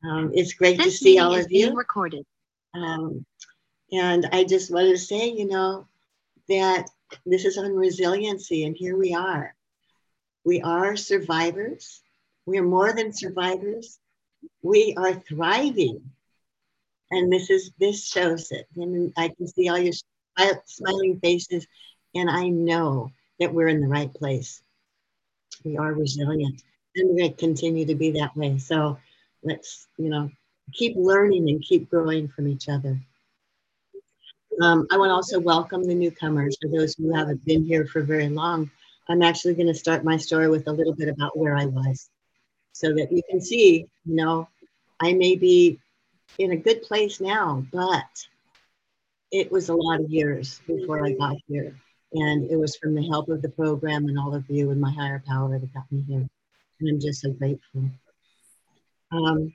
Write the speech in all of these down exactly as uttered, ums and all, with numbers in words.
Um, it's great to This see meeting all is of you. being recorded. Um, and I just wanted to say, you know, that this is on resiliency, and here we are. We are survivors. We are more than survivors. We are thriving. And this is this shows it. And I can see all your smi- smiling faces, and I know that we're in the right place. We are resilient, and we're going to continue to be that way. So let's, you know, keep learning and keep growing from each other. Um, I want to also welcome the newcomers, for those who haven't been here for very long. I'm actually going to start my story with a little bit about where I was so that you can see, you know, I may be in a good place now, but it was a lot of years before I got here. And it was from the help of the program and all of you and my higher power that got me here. And I'm just so grateful. Um,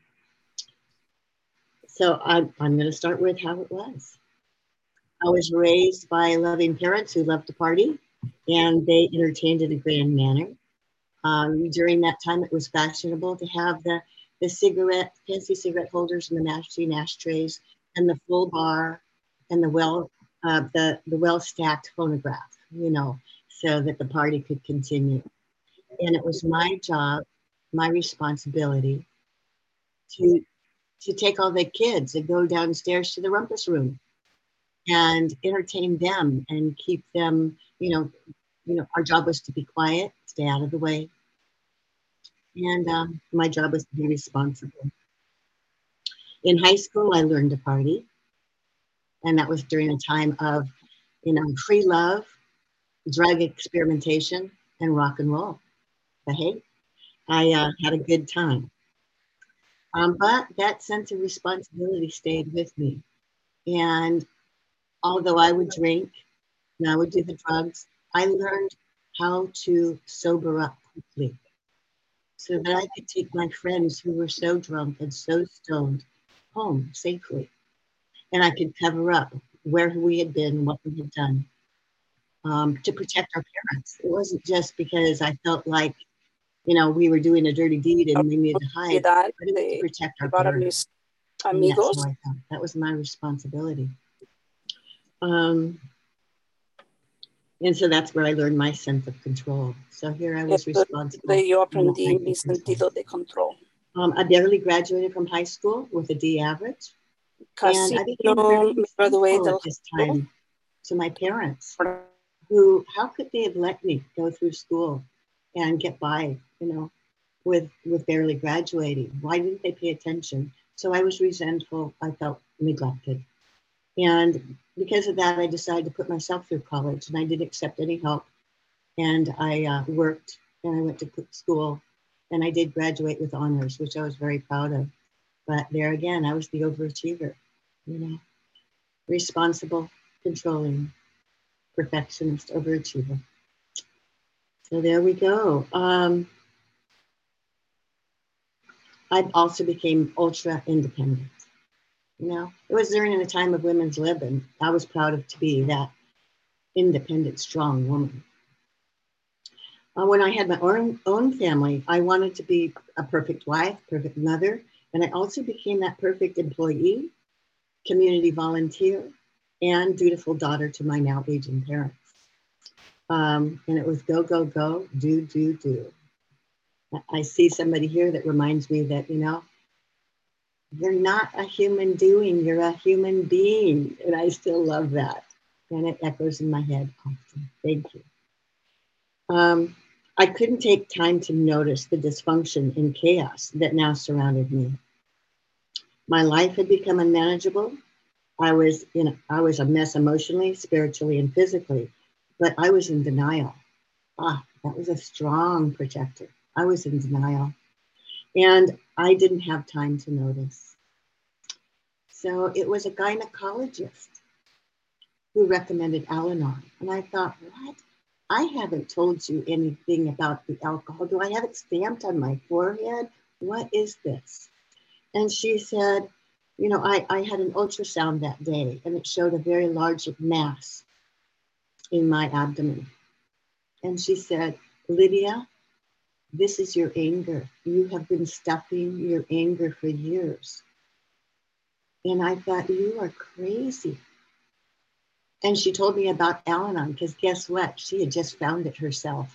so I'm, I'm going to start with how it was. I was raised by loving parents who loved to party, and they entertained in a grand manner. Um, during that time, it was fashionable to have the, the cigarette, fancy cigarette holders and the machine ashtrays and the full bar and the well, uh, the, the well-stacked phonograph, you know, so that the party could continue. And it was my job, my responsibility to to take all the kids and go downstairs to the rumpus room and entertain them and keep them, you know, you know, our job was to be quiet, stay out of the way, and um, my job was to be responsible. In high school, I learned to party, and that was during a time of, you know, free love, drug experimentation, and rock and roll. But hey, I uh, had a good time. Um, but that sense of responsibility stayed with me. And although I would drink and I would do the drugs, I learned how to sober up quickly so that I could take my friends who were so drunk and so stoned home safely. And I could cover up where we had been, what we had done, um, to protect our parents. It wasn't just because I felt like, you know, we were doing a dirty deed and we needed to hide, Olvidar but it was to de protect our llevar a parents. mis And that's how amigos. I felt. That was my responsibility. Um, and so that's where I learned my sense of control. So here I was Esto es responsible donde yo and what I aprendí mi could control. sentido de control. Um, I barely graduated from high school with a D average. And Casi I became no very me gradué thankful at del this high time to my parents, school. who, how could they have let me go through school and get by, you know, with, with barely graduating? Why didn't they pay attention? So I was resentful. I felt neglected. And because of that, I decided to put myself through college, and I didn't accept any help. And I uh, worked and I went to school, and I did graduate with honors, which I was very proud of. But there again, I was the overachiever, you know, responsible, controlling, perfectionist, overachiever. So there we go. Um, I also became ultra independent. You know, it was during a time of women's lib, and I was proud of to be that independent, strong woman. Uh, when I had my own, own family, I wanted to be a perfect wife, perfect mother, and I also became that perfect employee, community volunteer, and dutiful daughter to my now aging parents. Um, and it was go, go, go, do, do, do. I see somebody here that reminds me that, you know, you're not a human doing, you're a human being. And I still love that. And it echoes in my head often. Thank you. Um, I couldn't take time to notice the dysfunction and chaos that now surrounded me. My life had become unmanageable. I was in I was a mess emotionally, spiritually, and physically, but I was in denial. Ah, that was a strong protector. I was in denial. And I didn't have time to notice. So it was a gynecologist who recommended Al Anon. And I thought, what? I haven't told you anything about the alcohol. Do I have it stamped on my forehead? What is this? And she said, you know, I, I had an ultrasound that day and it showed a very large mass in my abdomen. And she said, Lydia, this is your anger. You have been stuffing your anger for years. And I thought, you are crazy. And she told me about Al-Anon, because guess what? She had just found it herself.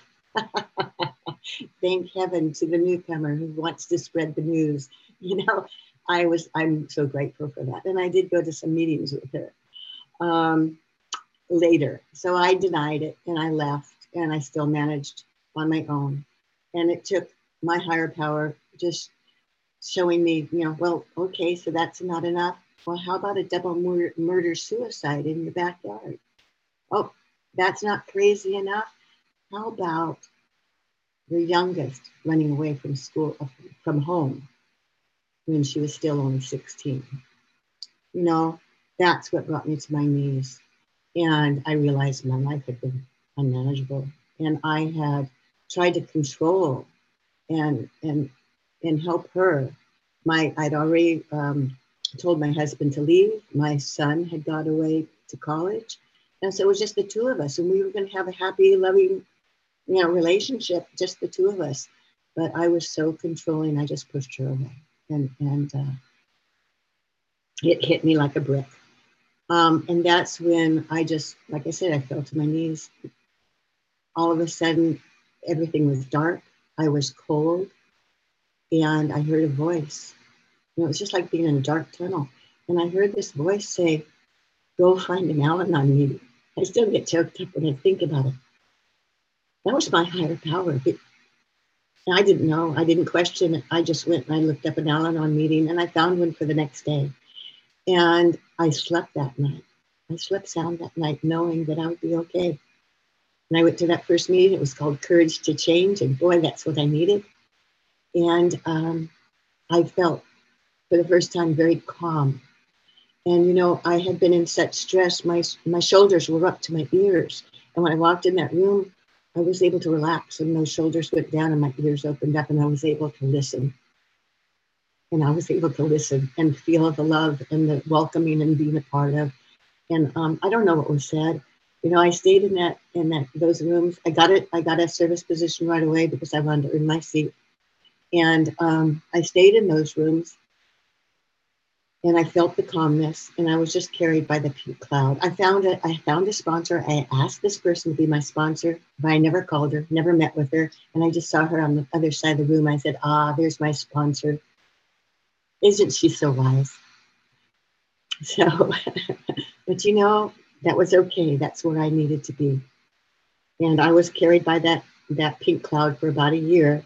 Thank heaven to the newcomer who wants to spread the news. You know, I was, I'm so grateful for that. And I did go to some meetings with her um, later. So I denied it and I left, and I still managed on my own. And it took my higher power just showing me, you know, well, okay, so that's not enough. Well, how about a double mur- murder suicide in your backyard? Oh, that's not crazy enough. How about your youngest running away from school, from home, when she was still only sixteen? You know, that's what brought me to my knees. And I realized my life had been unmanageable. And I had tried to control and and and help her. My I'd already um, told my husband to leave. My son had got away to college. And so it was just the two of us. And we were going to have a happy, loving, you know, relationship, just the two of us. But I was so controlling, I just pushed her away. And, and uh, it hit me like a brick. Um, and that's when I just, like I said, I fell to my knees. All of a sudden, everything was dark. I was cold. And I heard a voice. You know, it was just like being in a dark tunnel. And I heard this voice say, go find an Al-Anon meeting. I still get choked up when I think about it. That was my higher power. It, I didn't know. I didn't question it. I just went and I looked up an Al-Anon meeting, and I found one for the next day. And I slept that night. I slept sound that night, knowing that I would be okay. And I went to that first meeting. It was called Courage to Change. And boy, that's what I needed. And um, I felt, for the first time, very calm. And, you know, I had been in such stress. My, my shoulders were up to my ears. And when I walked in that room, I was able to relax, and those shoulders went down and my ears opened up, and I was able to listen. And I was able to listen and feel the love and the welcoming and being a part of. And um, I don't know what was said. You know, I stayed in that in that those rooms. I got it. I got a service position right away because I wanted to earn my seat. And um, I stayed in those rooms. And I felt the calmness, and I was just carried by the pink cloud. I found a, I found a sponsor. I asked this person to be my sponsor, but I never called her, never met with her. And I just saw her on the other side of the room. I said, ah, there's my sponsor. Isn't she so wise? So, but you know, that was okay. That's where I needed to be. And I was carried by that, that pink cloud for about a year.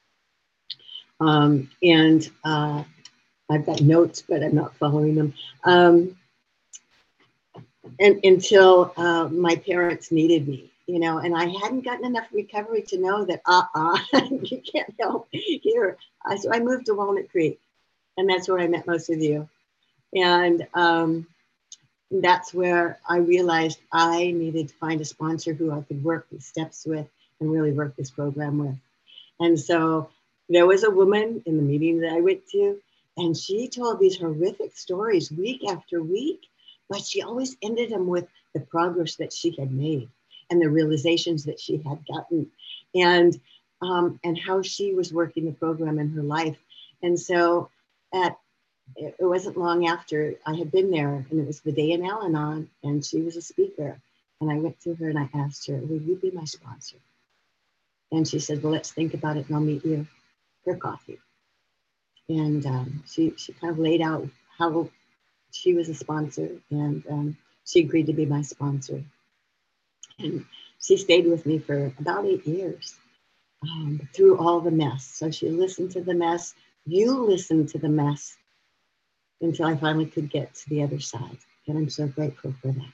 Um, and uh, I've got notes, but I'm not following them. Um, and until uh, my parents needed me, you know, and I hadn't gotten enough recovery to know that, uh-uh, you can't help here. Uh, so I moved to Walnut Creek, and that's where I met most of you. And um, that's where I realized I needed to find a sponsor who I could work these steps with and really work this program with. And so there was a woman in the meeting that I went to, and she told these horrific stories week after week, but she always ended them with the progress that she had made and the realizations that she had gotten, and um, and how she was working the program in her life. And so at it wasn't long after I had been there, and it was the day in Al-Anon, and she was a speaker. And I went to her and I asked her, will you be my sponsor? And she said, well, let's think about it, and I'll meet you for coffee. And um, she, she kind of laid out how she was a sponsor, and um, she agreed to be my sponsor. And she stayed with me for about eight years um, through all the mess. So she listened to the mess. You listened to the mess until I finally could get to the other side. And I'm so grateful for that.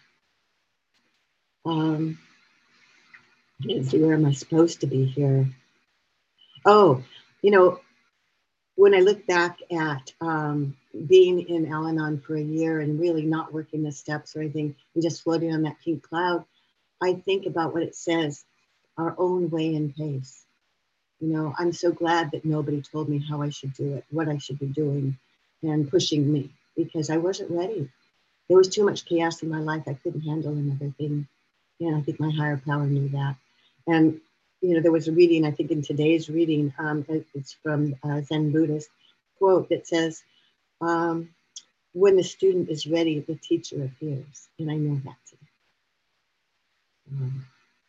Um, let's see, where am I supposed to be here? Oh, you know, when I look back at um, being in Al-Anon for a year and really not working the steps or anything, and just floating on that pink cloud, I think about what it says, our own way and pace. You know, I'm so glad that nobody told me how I should do it, what I should be doing, and pushing me, because I wasn't ready. There was too much chaos in my life. I couldn't handle another thing. And I think my higher power knew that. And you know, there was a reading, I think in today's reading, um, it's from uh, Zen Buddhist quote that says, um, when the student is ready, the teacher appears. And I know that today. Um,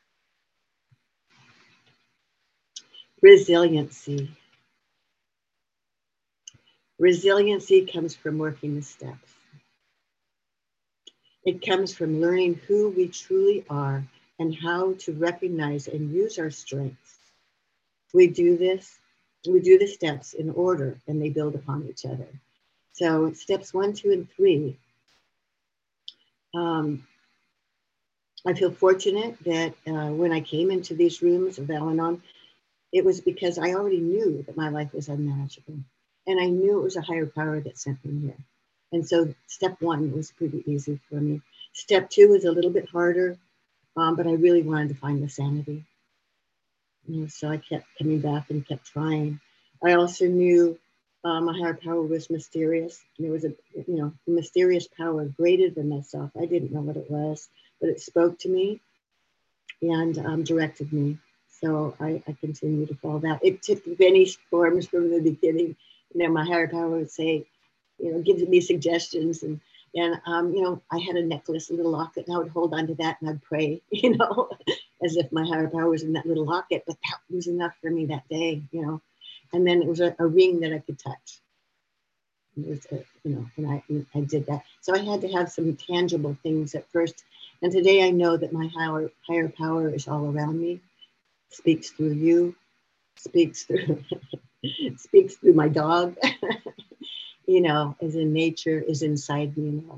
resiliency. Resiliency comes from working the steps. It comes from learning who we truly are and how to recognize and use our strengths. We do this, we do the steps in order and they build upon each other. So steps one, two, and three, um, I feel fortunate that uh, when I came into these rooms of Al-Anon, it was because I already knew that my life was unmanageable. And I knew it was a higher power that sent me here. And so step one was pretty easy for me. Step two was a little bit harder, um, but I really wanted to find the sanity. You know, so I kept coming back and kept trying. I also knew um, a higher power was mysterious. There was a, you know, a mysterious power greater than myself. I didn't know what it was, but it spoke to me and um, directed me. So I, I continue to follow that. It took many forms from the beginning. You know, my higher power would say, you know, give me suggestions. And, and um, you know, I had a necklace, a little locket, and I would hold on to that and I'd pray, you know, as if my higher power was in that little locket. But that was enough for me that day, you know. And then it was a, a ring that I could touch. It was a, you know, and I, I did that. So I had to have some tangible things at first. And today I know that my higher, higher power is all around me, speaks through you, speaks through, speaks through my dog, you know, is in nature, is inside me. And all.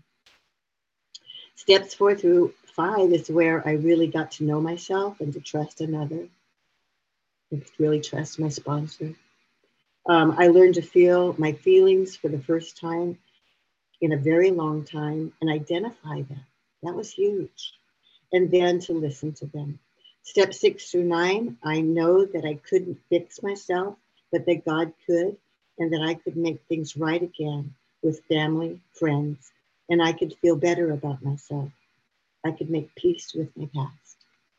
Steps four through five is where I really got to know myself and to trust another, and to really trust my sponsor. Um, I learned to feel my feelings for the first time in a very long time and identify them. That was huge. And then to listen to them. Step six through nine, I know that I couldn't fix myself, but that God could, and that I could make things right again with family, friends, and I could feel better about myself. I could make peace with my past.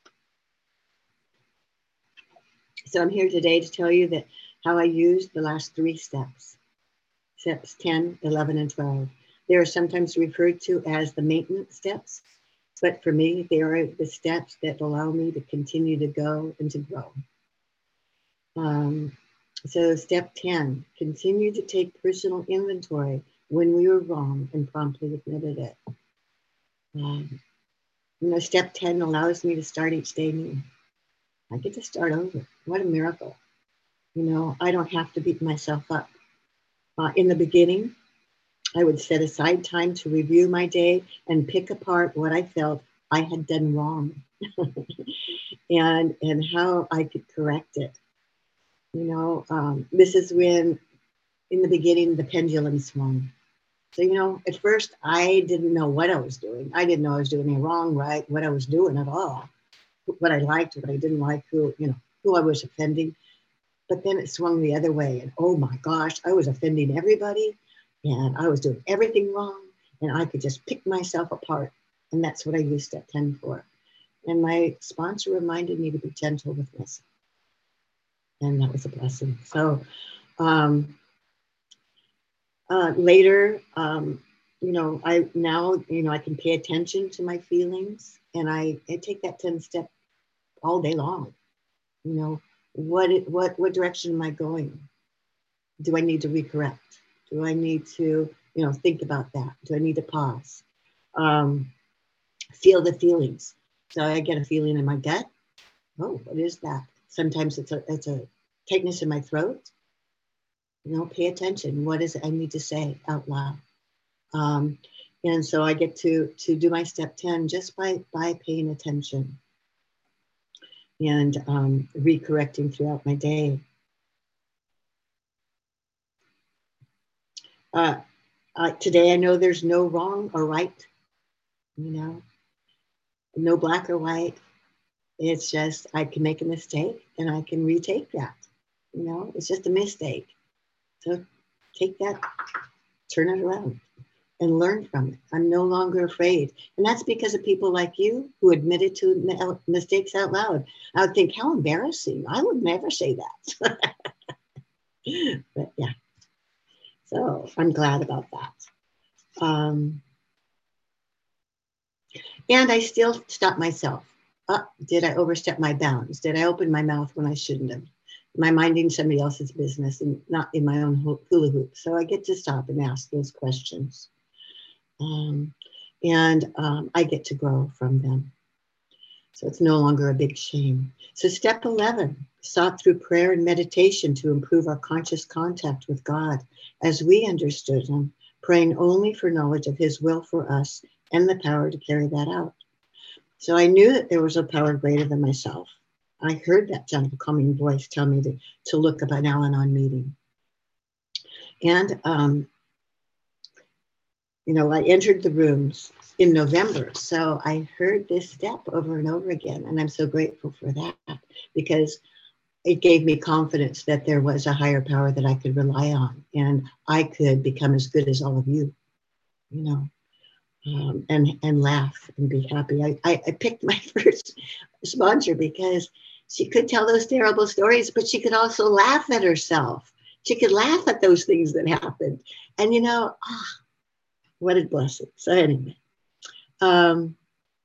So I'm here today to tell you that how I used the last three steps, steps ten, eleven, and twelve. They are sometimes referred to as the maintenance steps, but for me, they are the steps that allow me to continue to go and to grow. Um, so step ten, continue to take personal inventory when we were wrong and promptly admitted it. Um, you know, step ten allows me to start each day new. I get to start over. What a miracle. You know, I don't have to beat myself up. Uh, in the beginning, I would set aside time to review my day and pick apart what I felt I had done wrong and, and how I could correct it. You know, um, this is when, in the beginning, the pendulum swung. So, you know, at first, I didn't know what I was doing. I didn't know I was doing anything wrong, right, what I was doing at all, what I liked, what I didn't like, who, you know, who I was offending. But then it swung the other way. And oh my gosh, I was offending everybody and I was doing everything wrong and I could just pick myself apart. And that's what I used step ten for. And my sponsor reminded me to be gentle with myself. And that was a blessing. So um, uh, later, um, you know, I now, you know, I can pay attention to my feelings and I, I take that ten step all day long. You know, what, what, what direction am I going? Do I need to recorrect? Do I need to, you know, think about that? Do I need to pause? Um, feel the feelings. So I get a feeling in my gut. Oh, what is that? Sometimes it's a it's a tightness in my throat. You know, pay attention. What is it I need to say out loud? Um, and so I get to to do my step ten just by by paying attention and um, recorrecting throughout my day. Uh, uh, today I know there's no wrong or right. You know, no black or white. It's just I can make a mistake and I can retake that. You know, it's just a mistake. So take that, turn it around, and learn from it. I'm no longer afraid. And that's because of people like you who admitted to mistakes out loud. I would think, how embarrassing. I would never say that. But yeah, so I'm glad about that. Um, and I still stop myself. Uh, did I overstep my bounds? Did I open my mouth when I shouldn't have? Am I minding somebody else's business and not in my own hula hoop? So I get to stop and ask those questions. Um, and um, I get to grow from them. So it's no longer a big shame. So step eleven, sought through prayer and meditation to improve our conscious contact with God as we understood him, praying only for knowledge of his will for us and the power to carry that out. So I knew that there was a power greater than myself. I heard that gentle, calming voice tell me to, to look up an Al-Anon meeting. And, um, you know, I entered the rooms in November. So I heard this step over and over again. And I'm so grateful for that because it gave me confidence that there was a higher power that I could rely on. And I could become as good as all of you, you know. Um, and and laugh and be happy. I, I, I picked my first sponsor because she could tell those terrible stories, but she could also laugh at herself. She could laugh at those things that happened. And, you know, ah, what a blessing. So anyway, um,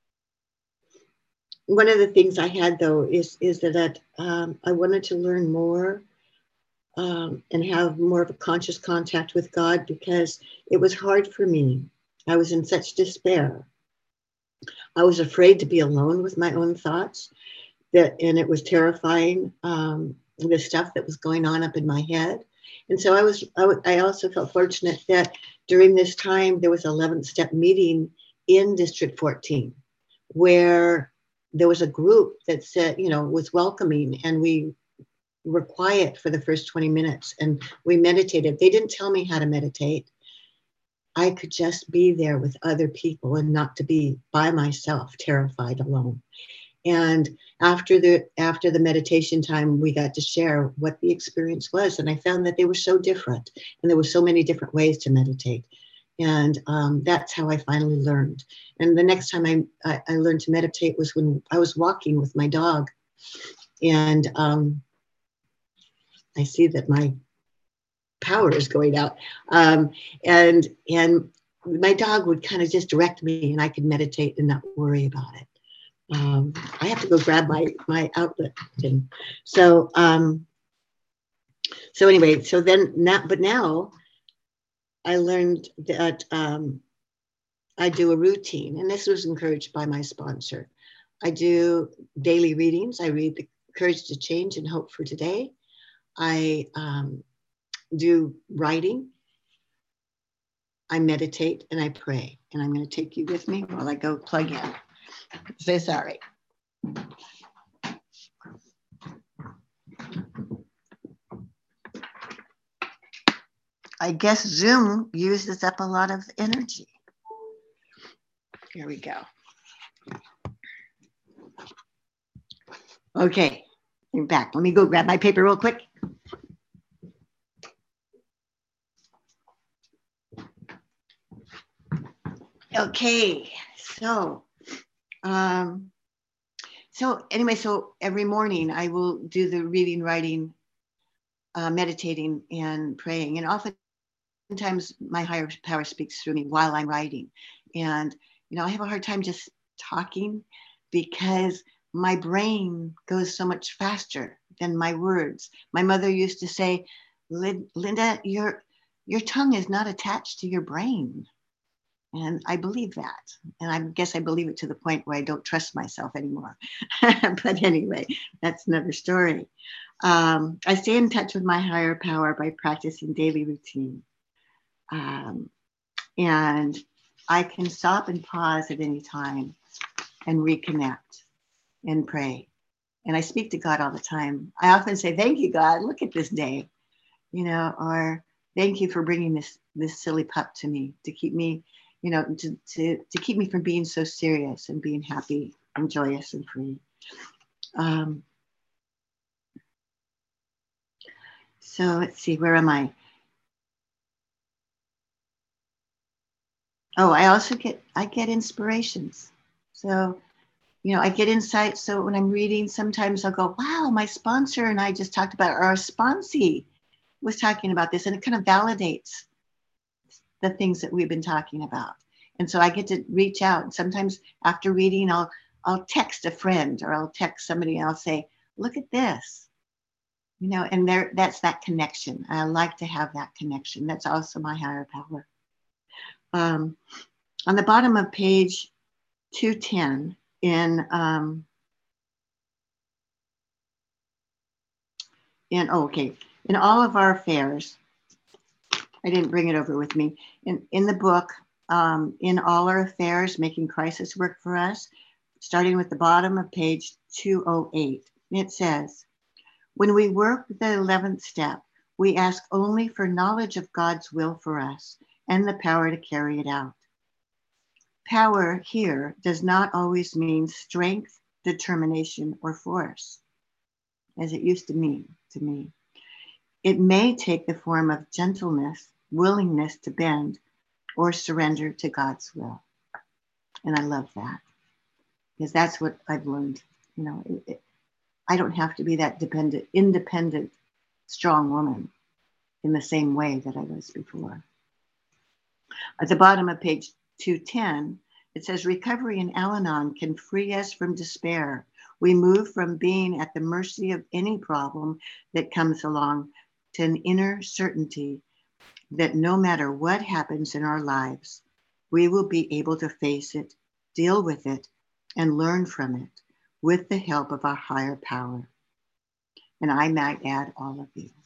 one of the things I had, though, is, is that um, I wanted to learn more um, and have more of a conscious contact with God because it was hard for me. I was in such despair. I was afraid to be alone with my own thoughts, that, and it was terrifying, um, the stuff that was going on up in my head. And so I was, I, w- I also felt fortunate that during this time, there was an eleventh step meeting in District fourteen, where there was a group that said, you know, was welcoming, and we were quiet for the first twenty minutes and we meditated. They didn't tell me how to meditate. I could just be there with other people and not to be by myself, terrified, alone. And after the after the meditation time, we got to share what the experience was. And I found that they were so different. And there were so many different ways to meditate. And um, that's how I finally learned. And the next time I, I, I learned to meditate was when I was walking with my dog. And um, I see that my power is going out. Um, and and my dog would kind of just direct me and I could meditate and not worry about it. Um, I have to go grab my, my outlet. And so, um, so anyway, so then now, but now I learned that um, I do a routine, and this was encouraged by my sponsor. I do daily readings. I read The Courage to Change and Hope for Today. I um, do writing. I meditate and I pray. And I'm going to take you with me while I go plug in. Say sorry. I guess Zoom uses up a lot of energy. Here we go. Okay, I'm back. Let me go grab my paper real quick. Okay, so, um, so anyway, so every morning I will do the reading, writing, uh, meditating, and praying. And oftentimes my higher power speaks through me while I'm writing. And, you know, I have a hard time just talking because my brain goes so much faster than my words. My mother used to say, Linda, your, your tongue is not attached to your brain. And I believe that. And I guess I believe it to the point where I don't trust myself anymore. But anyway, that's another story. Um, I stay in touch with my higher power by practicing daily routine. Um, and I can stop and pause at any time and reconnect and pray. And I speak to God all the time. I often say, thank you, God, look at this day, you know, or thank you for bringing this, this silly pup to me to keep me, you know, to, to, to keep me from being so serious and being happy and joyous and free. Um, so let's see, where am I? Oh, I also get, I get inspirations. So, you know, I get insights. So when I'm reading, sometimes I'll go, wow, my sponsor and I just talked about, or our sponsee was talking about this, and it kind of validates the things that we've been talking about. And so I get to reach out. And sometimes after reading, I'll I'll text a friend or I'll text somebody and I'll say, look at this. You know, and there that's that connection. I like to have that connection. That's also my higher power. Um, on the bottom of page two ten in um, in oh, okay. In all of our affairs, I didn't bring it over with me. In in the book, um, in all our affairs, making crisis work for us, starting with the bottom of page two oh eight, it says, when we work the eleventh step, we ask only for knowledge of God's will for us and the power to carry it out. Power here does not always mean strength, determination, or force, as it used to mean to me. It may take the form of gentleness, willingness to bend, or surrender to God's will. And I love that, because that's what I've learned. You know, it, it, I don't have to be that dependent, independent, strong woman in the same way that I was before. At the bottom of page two ten, it says, recovery in Al-Anon can free us from despair. We move from being at the mercy of any problem that comes along to an inner certainty that no matter what happens in our lives, we will be able to face it, deal with it, and learn from it with the help of our higher power. And I might add all of you.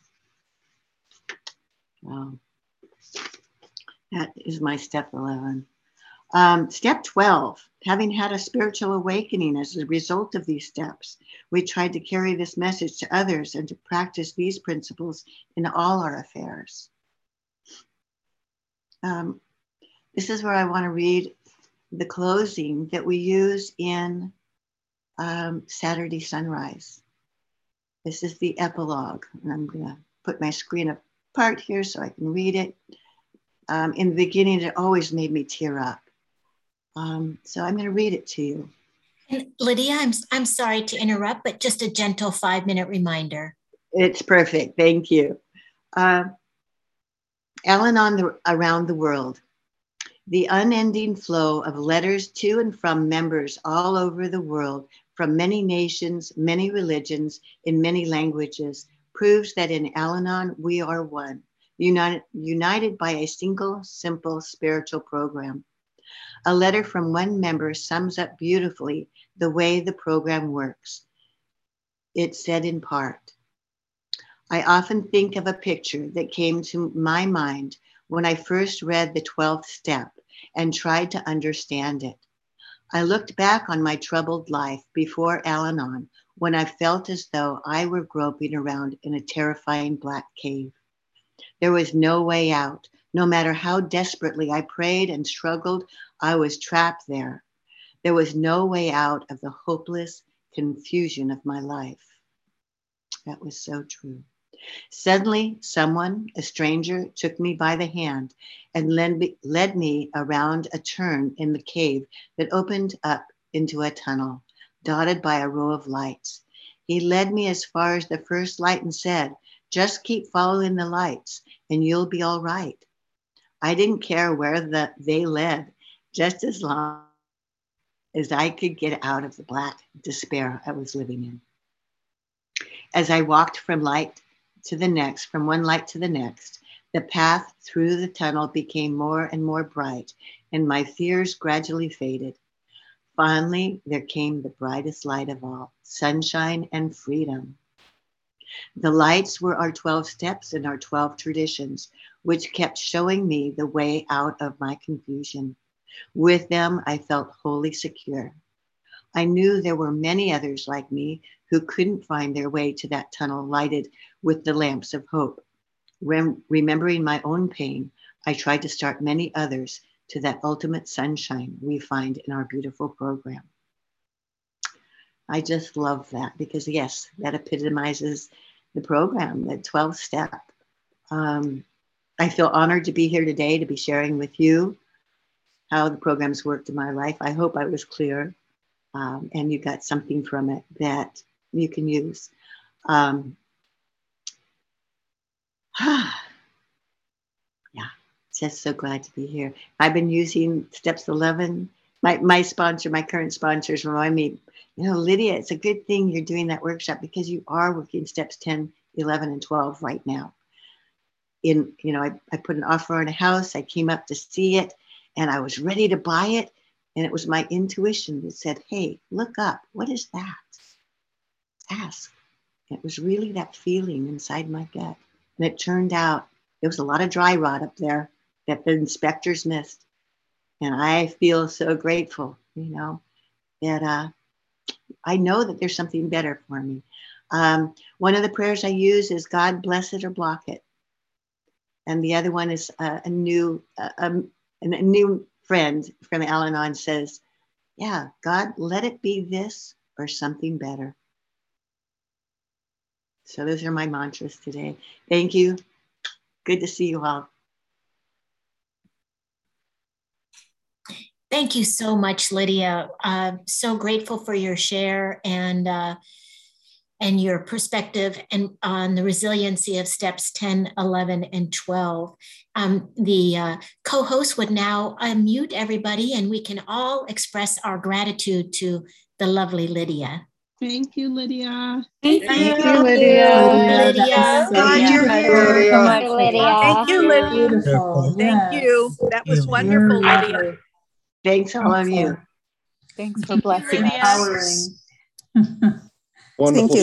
Wow. That is my step eleven. Um, step twelve, having had a spiritual awakening as a result of these steps, we tried to carry this message to others and to practice these principles in all our affairs. Um, this is where I want to read the closing that we use in um, Saturday Sunrise. This is the epilogue, and I'm going to put my screen apart here so I can read it. Um, in the beginning, it always made me tear up. Um, so I'm going to read it to you. And Lydia, I'm, I'm sorry to interrupt, but just a gentle five-minute reminder. It's perfect. Thank you. Uh, Al-Anon the, around the world. The unending flow of letters to and from members all over the world, from many nations, many religions, in many languages, proves that in Al-Anon we are one, united, united by a single, simple spiritual program. A letter from one member sums up beautifully the way the program works. It said in part, I often think of a picture that came to my mind when I first read the twelfth step and tried to understand it. I looked back on my troubled life before Al-Anon when I felt as though I were groping around in a terrifying black cave. There was no way out. No matter how desperately I prayed and struggled, I was trapped there. There was no way out of the hopeless confusion of my life. That was so true. Suddenly, someone, a stranger, took me by the hand and led me, led me around a turn in the cave that opened up into a tunnel, dotted by a row of lights. He led me as far as the first light and said, just keep following the lights and you'll be all right. I didn't care where the, they led, just as long as I could get out of the black despair I was living in. As I walked from light to the next, from one light to the next, the path through the tunnel became more and more bright, and my fears gradually faded. Finally, there came the brightest light of all, sunshine and freedom. The lights were our twelve steps and our twelve traditions, which kept showing me the way out of my confusion. With them, I felt wholly secure. I knew there were many others like me who couldn't find their way to that tunnel lighted with the lamps of hope. Rem- remembering my own pain, I tried to start many others to that ultimate sunshine we find in our beautiful program. I just love that because, yes, that epitomizes the program, the twelfth step. Um, I feel honored to be here today to be sharing with you how the programs worked in my life. I hope I was clear, um, and you got something from it that you can use. Um, yeah, just so glad to be here. I've been using Steps eleven. My, my sponsor, my current sponsors remind me, you know, Lydia, it's a good thing you're doing that workshop because you are working steps ten, eleven, and twelve right now. In, you know, I, I put an offer on a house, I came up to see it, and I was ready to buy it. And it was my intuition that said, hey, look up, what is that? Ask. And it was really that feeling inside my gut. And it turned out there was a lot of dry rot up there that the inspectors missed. And I feel so grateful, you know, that uh, I know that there's something better for me. Um, one of the prayers I use is God bless it or block it. And the other one is uh, a new uh, um, a new friend from Al-Anon says, yeah, God, let it be this or something better. So those are my mantras today. Thank you. Good to see you all. Thank you so much, Lydia. Uh, so grateful for your share and uh, and your perspective and on the resiliency of steps ten, eleven, and twelve. Um, the uh, co-host would now unmute everybody and we can all express our gratitude to the lovely Lydia. Thank you, Lydia. Thank, Thank you, you, Lydia. Lydia. So God, you're beautiful. here. So Thank you, Lydia. Thank you, Lydia. Beautiful. Thank Yes. you. That was wonderful, Very Lydia. lovely. Thanks, all of you. Thanks for blessing us. Empowering. Wonderful.